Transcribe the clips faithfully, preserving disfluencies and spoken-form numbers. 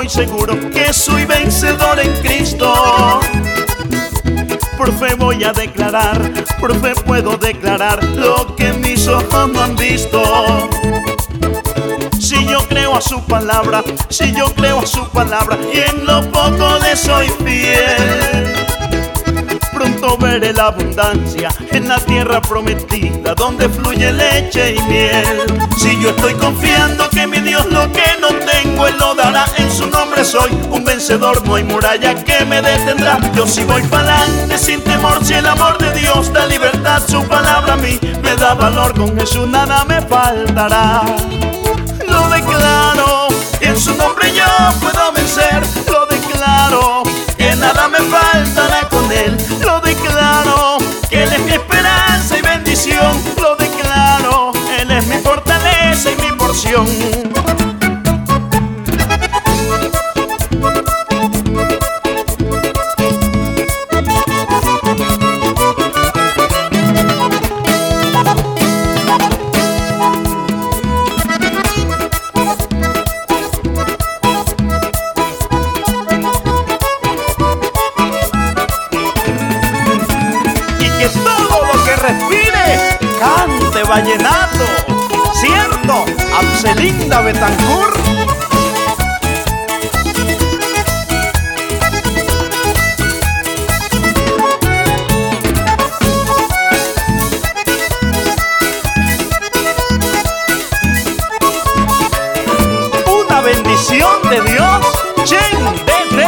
estoy seguro que soy vencedor en Cristo. Por fe voy a declarar, por fe puedo declarar lo que mis ojos no han visto. Si yo creo a su palabra, si yo creo a su palabra, y en lo poco le soy fiel, pronto veré la abundancia en la tierra prometida, donde fluye leche y miel. Si yo estoy confiando que mi Dios lo que no tengo, Él lo dará. En su nombre soy un vencedor, no hay muralla que me detendrá. Yo sí voy para adelante sin temor, si el amor de Dios da libertad. Su palabra a mí me da valor, con Jesús nada me faltará. Lo declaro, en su nombre yo puedo vencer. Lo declaro, que nada me faltará con Él. Lo declaro, que Él es mi esperanza y bendición. Lo declaro, Él es mi fortaleza y mi porción. Que todo lo que respire cante vallenato, ¿cierto? Abselinda Betancourt. Una bendición de Dios, Chen Dete.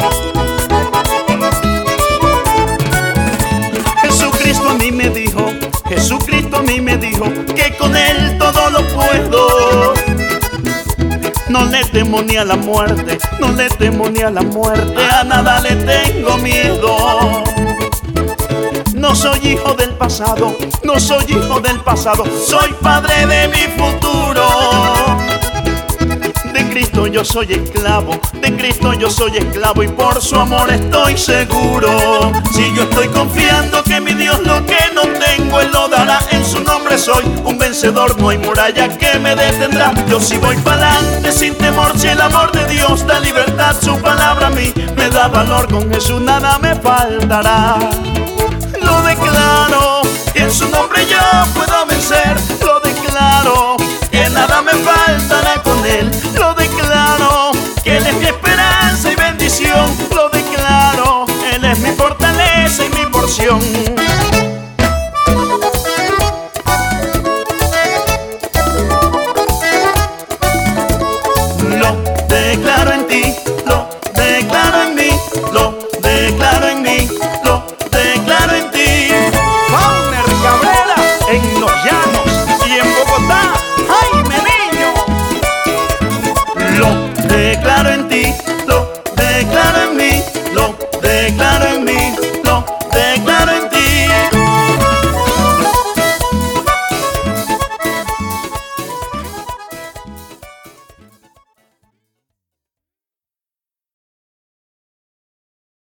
Jesucristo a mí me dijo, Jesucristo a mí me dijo que con Él todo lo puedo. No le temo ni a la muerte, no le temo ni a la muerte, a nada le tengo miedo. No soy hijo del pasado, no soy hijo del pasado, soy padre de mi futuro. De Cristo yo soy esclavo, de Cristo yo soy esclavo, y por su amor estoy seguro. Si yo estoy confiando que mi Dios lo que no tengo, Él lo dará. En su nombre soy un vencedor, no hay muralla que me detendrá. Yo sí voy para adelante sin temor, si el amor de Dios da libertad. Su palabra a mí me da valor, con Jesús nada me faltará. Lo declaro, y en su nombre yo puedo vencer. Lo declaro, que nada me faltará con Él. Lo declaro, que Él es mi esperanza y bendición. Lo declaro, Él es mi fortaleza y mi porción.